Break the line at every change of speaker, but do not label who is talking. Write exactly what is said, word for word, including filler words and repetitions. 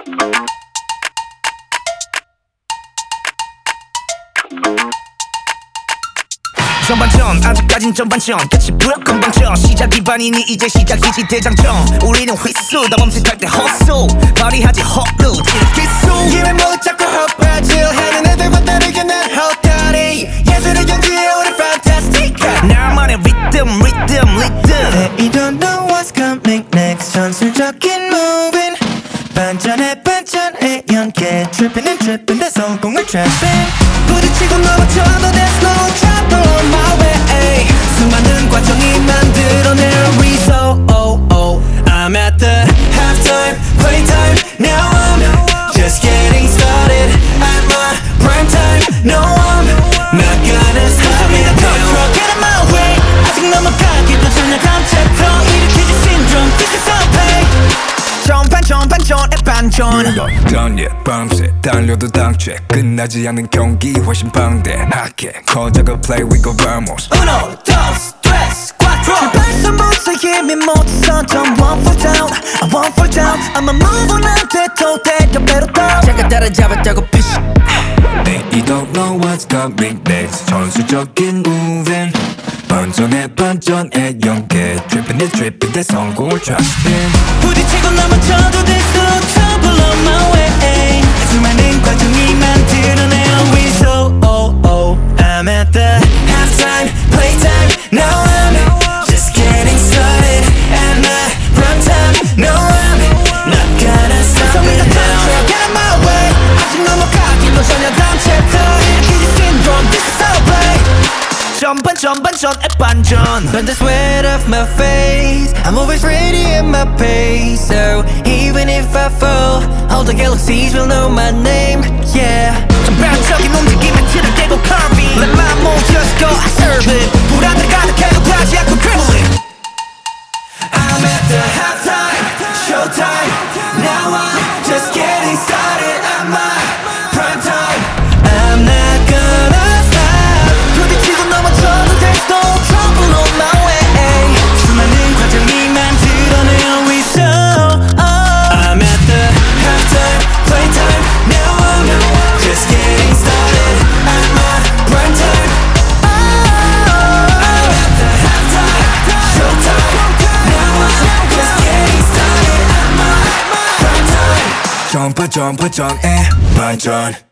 전반전 아직까진 전반전 끝이 불어 금방져 시작이 반이니 이제 시작이지 대장전 우리는 휘수 다 범칙할 때 헛수 발휘하지 헛루 기수 기회 모두 자꾸 헛발질 하는 애들과 다르게 난 헛다리 예술의 경지에 우리 fantastic 나만의 리듬 리듬 리듬
They don't know what's coming next 전술적인 moving 반전에 반전에 연계 Tripping and tripping 내 성공을 trapping 부딪히고 넘어져도 there's no trouble on my way 수많은 과정이 만들어낸 result oh, oh. I'm at the halftime playtime now I'm just getting started at my prime time no I'm not gonna stop it now Get in my way 아직 넘어가기도 전혀 감cep터 일으키지 syndrome This is all pain
전반 전반전의 반전
던예 밤새 달려도 당최 끝나지 않는 경기 훨씬 방대하게 거저가 play we go vamos
Uno, dos, tres, cuatro 출발선부터 힘이 모두 전 one fall down I won't fall down I'ma move on 안 돼도 때려 배로 down
제가 따라잡았다고 피시
They don't know what's coming next 전술적인 moving 반전에 반전에 연계 Tripping and tripping 내 성공을 trapping
부딪히고 넘어져도 there's no trouble on my way 수많은 과정이 만들어낸 result oh, oh. I'm at the halftime playtime now I'm just getting started at my prime time no I'm not gonna stop it now Get in my way 아직 넘어가기도 전혀 감cep터 일으키지 syndrome This is how I play
전반 전반전의 반전
Burn the sweat off my face I'm always ready at my pace So even if I fall All the galaxies will know my name Yeah
전반적인 움직임에 틀을 깨고 curvy Let my mood just go I serve it 불안들 가득해도 가지 않고 dribbling
I'm at the halftime showtime Now I'm just getting started at my prime time I'm not gonna 부딪히고 넘어져도 there's no trouble on my way 수많은 과정이 만들어낸 result I'm at the halftime playtime now I'm just getting started at my prime time I'm at the halftime showtime now I'm just getting started at my prime time
전반 전반전에 반전